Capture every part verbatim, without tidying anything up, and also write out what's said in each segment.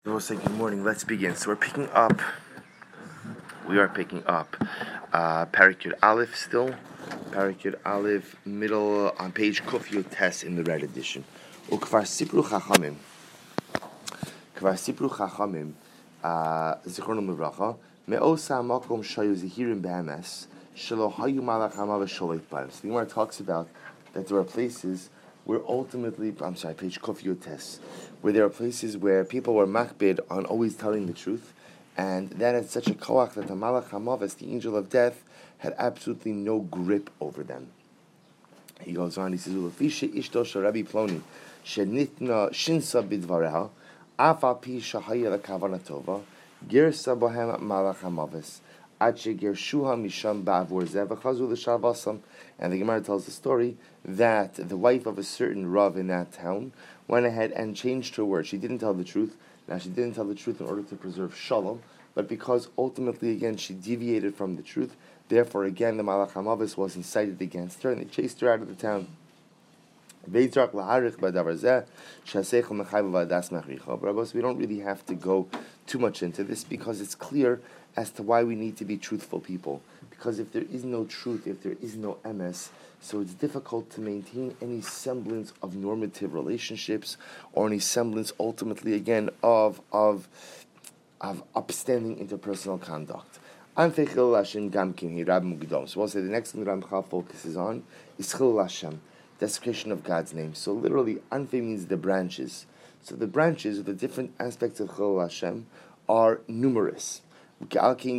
We'll say good morning. Let's begin. So we're picking up. We are picking up uh, Parikut Aleph still. Parikut Aleph, middle on page Kuf Yud Tes in the red edition. Ukvar Sipru Chachamim. Kvar Sipru Chachamim. Zichronim Levracha. Me'osa Makom Shayu Zehirim Be'emes. Shelo Hayu Malach Hamav Sholeit Baim. So the Gemara talks about that there are places where ultimately, I'm sorry, page Kuf Yud Tes, where there are places where people were makbid on always telling the truth, and that had such a koach that the Malach HaMavis, the angel of death, had absolutely no grip over them. He goes on, he says, Ulafisha ishto sharabi ploni, shenitna shinsa bidvareha, afa pi shahaya lekavana tova, girsa bohem Malach HaMavis, Ache gershuha misham ba'avur zeh v'chazu l'shavasam. And the Gemara tells the story that the wife of a certain Rav in that town went ahead and changed her word. She didn't tell the truth. Now, she didn't tell the truth in order to preserve shalom, but because ultimately, again, she deviated from the truth, therefore, again, the Malach HaMavis was incited against her, and they chased her out of the town. But we don't really have to go too much into this because it's clear as to why we need to be truthful people. Because if there is no truth, if there is no M S, so it's difficult to maintain any semblance of normative relationships or any semblance, ultimately, again, of of of upstanding interpersonal conduct. So we'll say the next thing that Ramchal focuses on is Chilul Hashem, desecration of God's name. So literally, Anfe means the branches. So the branches, the different aspects of Chilul Hashem, are numerous. Because a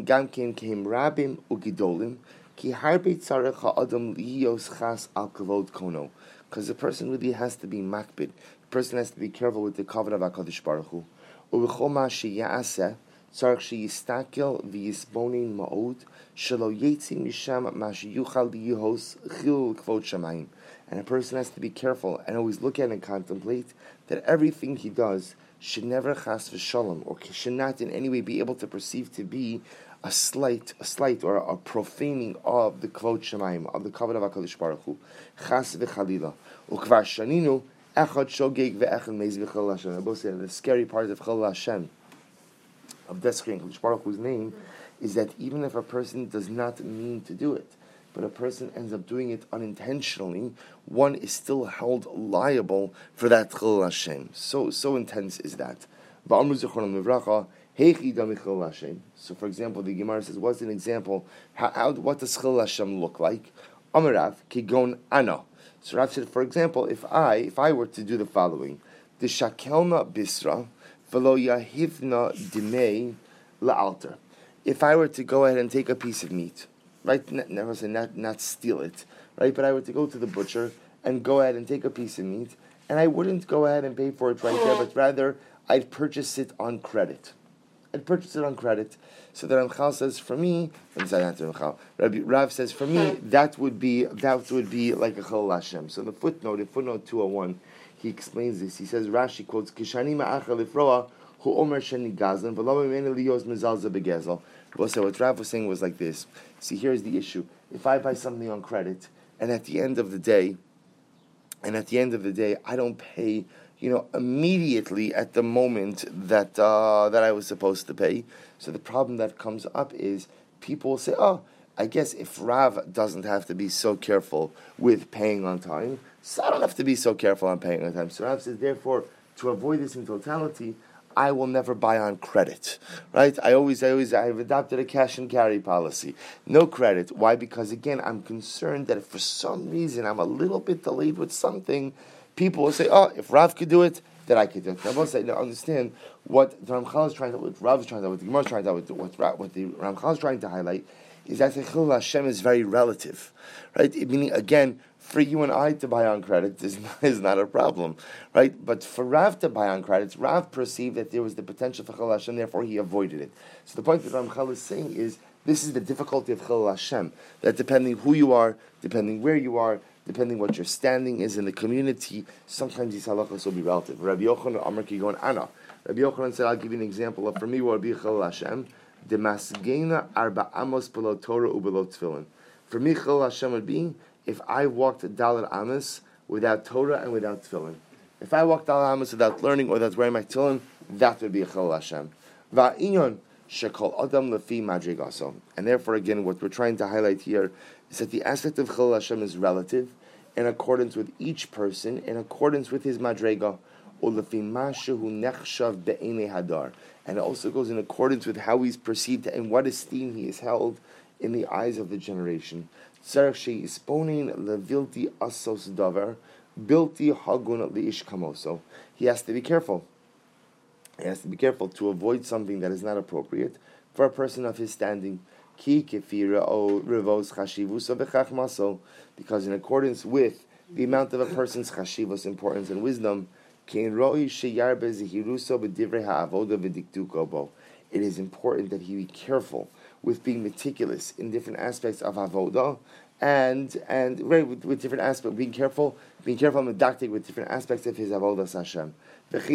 person really has to be makbid. A person has to be careful with the covenant of HaKadosh Baruch Hu. Tzarech sheyistakel v'yisbonin ma'od shelo yetzi misham mashiyuchal liyihos chil kvod shamayim. And a person has to be careful and always look at and contemplate that everything he does should never chas v'shalom, or should not in any way be able to perceive to be a slight, a slight or a profaning of the kvod shamayim, of the covenant of HaKadosh Baruch Hu. Chas v'chalila. Ukvar shaninu echad shogeg ve'echad meiz v'chil Hashem. Both say the scary part of Chilul Hashem, of desecrating HaKadosh Baruch Hu's name, is that even if a person does not mean to do it, but a person ends up doing it unintentionally, one is still held liable for that Chilul Hashem. So so intense is that. So for example, the Gemara says, what's an example? How, how what does Chilul Hashem look like? Amarav kigon ana. So Rav said, for example, if I if I were to do the following, the shakelna bisra v'lo yahivna dimei la'alter. If I were to go ahead and take a piece of meat, right, never say not not steal it, right, but I were to go to the butcher and go ahead and take a piece of meat, and I wouldn't go ahead and pay for it right there, but rather I'd purchase it on credit. I'd purchase it on credit. So the Ramchal says, for me, Rabbi Rav says, for me, that would be that would be like a Chilul Hashem. So the footnote, in footnote two oh one, he explains this. He says, Rashi quotes, Kishani ma'achal ifroa hu omer sheni gazlan v'lo mimeni liyos mezalza begezel. So what Rav was saying was like this. See, here's the issue. If I buy something on credit, and at the end of the day, and at the end of the day, I don't pay, you know, immediately at the moment that uh, that I was supposed to pay. So the problem that comes up is people will say, oh, I guess if Rav doesn't have to be so careful with paying on time, so I don't have to be so careful on paying on time. So Rav says, therefore, to avoid this in totality, I will never buy on credit, right? I always, I always, I've adopted a cash and carry policy. No credit. Why? Because again, I'm concerned that if for some reason I'm a little bit delayed with something, people will say, oh, if Rav could do it, then I could do it. Now, I will say, now understand what the Ramchal is trying to, what Rav is trying to, what the Gemara is trying to, what, what, what the Ramchal is trying to highlight is that the Chilul Hashem is very relative, right? Meaning, again, for you and I to buy on credit is not, is not a problem, right? But for Rav to buy on credits, Rav perceived that there was the potential for Chilul Hashem, therefore he avoided it. So the point that Ramchal is saying is, this is the difficulty of Chilul Hashem, that depending who you are, depending where you are, depending what your standing is in the community, sometimes these halachas will be relative. Rabbi Yochanan Amar Kigon Ana. Rabbi Yochanan said, I'll give you an example of, for me, what would be Chilul Hashem, the masgena arba amos below Torah u below tefillin. For me, Chilul Hashem would be if I walked Dalet Amos without Torah and without tefillin. If I walked Dalet Amos without learning or without wearing my tefillin, that would be a Chilul Hashem. Va'inyon shekol adam lefi madrigaso. And therefore, again, what we're trying to highlight here is that the aspect of Chilul Hashem is relative, in accordance with each person, in accordance with his madrega, ulefi mashu nechshav be'enei hadar. And it also goes in accordance with how he's perceived and what esteem he is held in the eyes of the generation. Tzarech she'isponin levilti asos davar, bilti hagun leish kamoso. He has to be careful. He has to be careful to avoid something that is not appropriate for a person of his standing. Ki kefira o revos chashivusa bechachmaso, because in accordance with the amount of a person's chashivus, importance and wisdom, it is important that he be careful with being meticulous in different aspects of avodah, and and right with, with different aspects, being careful, being careful and medactic with different aspects of his avodah Hashem. If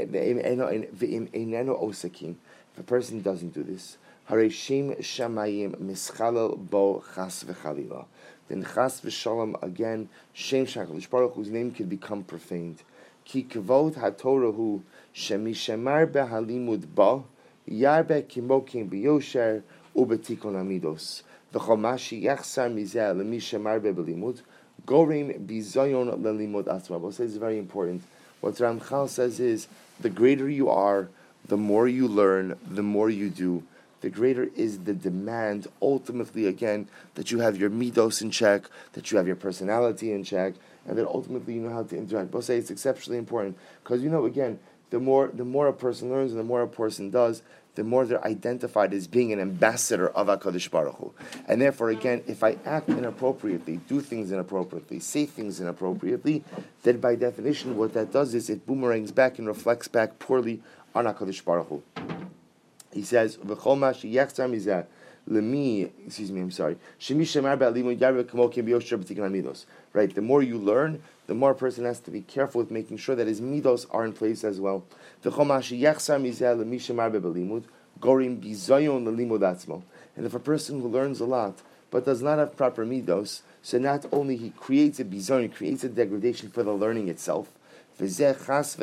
a person doesn't do this, hareshim shamayim mischalel bo chas v'chalila, then chas v'shalom again, shem shakadosh baruch whose name could become profaned. Ki kavod haTorah shemishemar behalimud ba yarbe kimokim biyosher ubetikon amidos v'chomashi yachsar mizeh lemishemar bebelimud gorim bizayon lelimud atzma. What says is very important. What Ramchal says is, the greater you are, the more you learn, the more you do, the greater is the demand, ultimately, again, that you have your midos in check, that you have your personality in check, and that ultimately you know how to interact. But say it's exceptionally important, because, you know, again, the more the more a person learns and the more a person does, the more they're identified as being an ambassador of HaKadosh Baruch Hu. And therefore, again, if I act inappropriately, do things inappropriately, say things inappropriately, then by definition, what that does is it boomerangs back and reflects back poorly on HaKadosh Baruch Hu. He says, "V'chol ma sheyachzar mizeh lemi." Excuse me, I'm sorry. Shemi shemar be'alimud yarbe kamo kim biyosher b'tikkun hamidos. Right. The more you learn, the more a person has to be careful with making sure that his midos are in place as well. V'chol ma sheyachzar mizeh lemi shemar be'alimud gorim bizayon lelimud atzmo. And if a person who learns a lot but does not have proper midos, so not only he creates a bizayon, he creates a degradation for the learning itself. And this degrades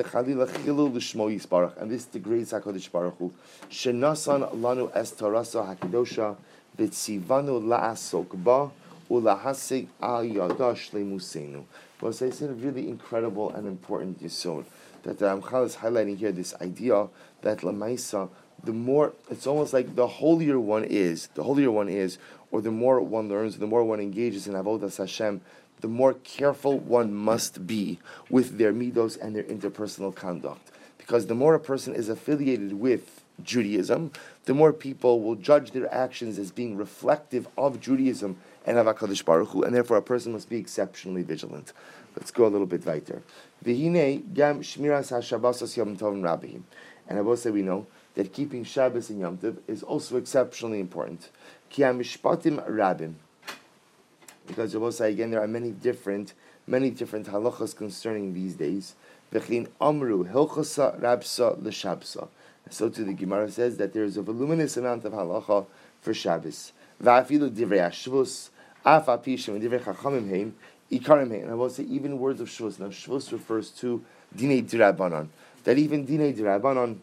HaKadosh Baruch Hu. Shenasan lanu es torasa hakidosha v'tzivanu la'asok ba ulahasig al yadash lemusenu. Well, so it's a really incredible and important yesod that the Ramchal is highlighting here. This idea that lamaisa, the more it's almost like the holier one is, the holier one is, or the more one learns, the more one engages in avodas Hashem, the more careful one must be with their midos and their interpersonal conduct. Because the more a person is affiliated with Judaism, the more people will judge their actions as being reflective of Judaism and of HaKadosh Baruch Hu, and therefore a person must be exceptionally vigilant. Let's go a little bit weiter. V'hinei gam shmiras ha-Shabbos Yom Tov Rabihim. And I will say we know that keeping Shabbos and Yom Tov is also exceptionally important. Ki ha-mishpatim rabim. Because I will say again, there are many different, many different halachas concerning these days. V'chin amru hilchasa rabsa l'shabsa. So too the Gemara says that there is a voluminous amount of halacha for Shabbos. V'afilu divrei hashvus, af apishem divrei chachamim heim, ikarim heim. And I will say even words of shvus. Now shvus refers to dinei d'Rabbanan. That even dinei d'Rabbanan,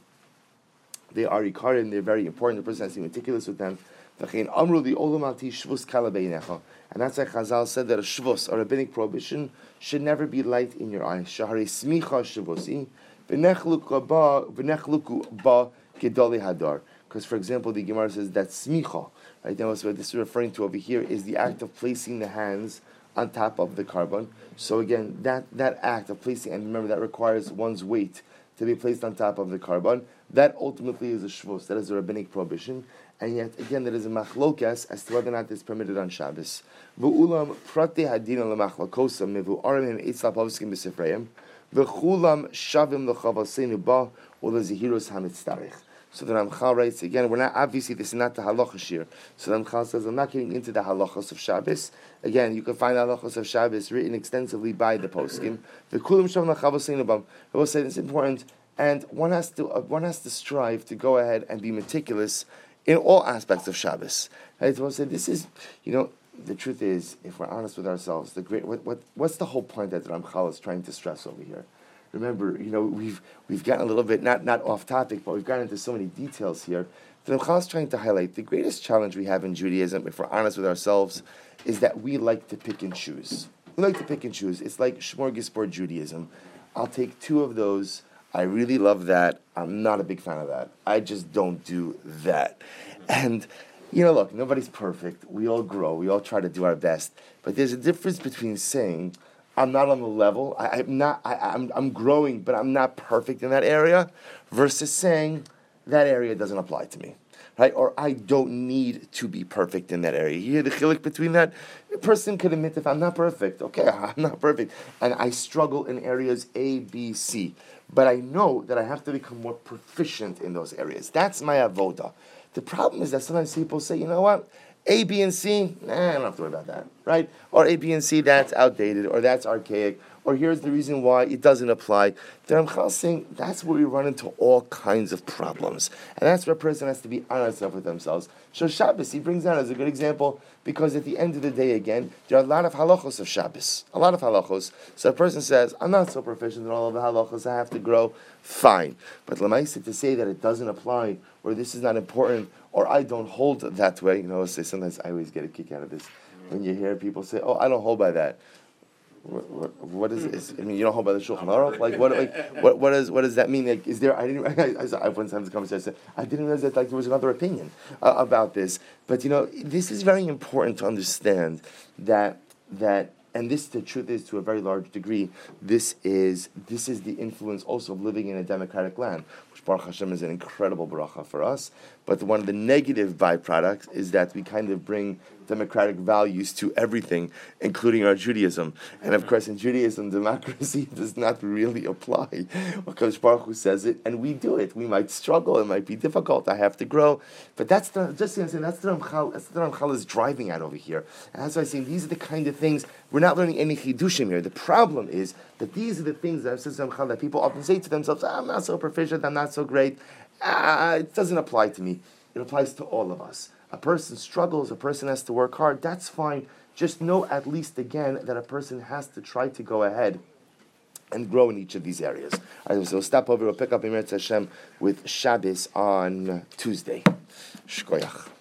they are ikarim, they're very important. The person has to be meticulous with them. V'chein amru li olam al ti shvus kala beinecha. And that's why Chazal said that a shvus, a rabbinic prohibition, should never be light in your eyes. Shahari smicha shvusi, v'nechluku ba v'nechluku ba gedoli hadar. Because, for example, the Gemara says that smicha, right? Now, what this is referring to over here is the act of placing the hands on top of the carbon. So again, that, that act of placing, and remember that requires one's weight to be placed on top of the carbon. That ultimately is a shvus. That is a rabbinic prohibition. And yet, again, there is a machlokas as to whether or not it's permitted on Shabbos. V'ulam prate hadina lemachlokosam mevu'arim im eitzal pavskim b'sifreim v'chulam shavim l'chavasenu ba u'lezihirus hamitztarich. So the Ramchal writes, again, we're not, obviously this is not the halacha shir. So the Ramchal says, I'm not getting into the halachas of Shabbos. Again, you can find the halachas of Shabbos written extensively by the poskim. V'chulam shavim l'chavasenu ba. I will say it's important, and one has to uh, one has to strive to go ahead and be meticulous in all aspects of Shabbos. Right? So I say this is, you know, the truth is, if we're honest with ourselves, the great what, what what's the whole point that Ramchal is trying to stress over here? remember, you know, we've we've gotten a little bit not not off topic, but we've gotten into so many details here. The Ramchal is trying to highlight the greatest challenge we have in Judaism, if we're honest with ourselves, is that we like to pick and choose. We like to pick and choose. It's like smorgasbord Judaism. I'll take two of those. I really love that. I'm not a big fan of that. I just don't do that. And, you know, look, nobody's perfect. We all grow. We all try to do our best. But there's a difference between saying, I'm not on the level, I, I'm not, I, I'm, I'm growing, but I'm not perfect in that area, versus saying, that area doesn't apply to me. Right? Or I don't need to be perfect in that area. You hear the chiluk between that? A person could admit, if I'm not perfect, okay, I'm not perfect, and I struggle in areas A, B, C, but I know that I have to become more proficient in those areas. That's my avoda. The problem is that sometimes people say, you know what, A, B, and C, nah, I don't have to worry about that, right? Or A, B, and C, that's outdated, or that's archaic, or here's the reason why it doesn't apply. The Ramchal is saying that's where we run into all kinds of problems. And that's where a person has to be honest with themselves. So Shabbos, he brings that as a good example, because at the end of the day, again, there are a lot of halachos of Shabbos. A lot of halachos. So a person says, I'm not so proficient in all of the halachos, I have to grow. Fine. But Lamaisa, to say that it doesn't apply, or this is not important, or I don't hold that way, you know, say sometimes I always get a kick out of this. When you hear people say, oh, I don't hold by that. What, what, what is, is? I mean, you don't hold by the Shulchan Aruch. Like, what? Like, what? What does? What does that mean? Like, is there? I didn't. I, I, I once had this conversation. I said, I didn't realize that like there was another opinion uh, about this. But you know, this is very important to understand that that. And this, the truth is, to a very large degree, this is this is the influence also of living in a democratic land, which Baruch Hashem is an incredible bracha for us. But one of the negative byproducts is that we kind of bring democratic values to everything, including our Judaism. And of course, in Judaism, democracy does not really apply. Because Baruch Hu says it, and we do it. We might struggle; it might be difficult. I have to grow, but that's the just you know, saying that's the Ramchal. That's the Ramchal is driving at over here. And that's why I'm saying these are the kind of things. We're not learning any chidushim here. The problem is that these are the things that says Ramchal that people often say to themselves, "I'm not so proficient. I'm not so great. Ah, it doesn't apply to me." It applies to all of us. A person struggles, a person has to work hard, that's fine. Just know at least again that a person has to try to go ahead and grow in each of these areas. All right, so we'll stop over, we'll pick up Emir Hashem with Shabbos on Tuesday. Shkoyach.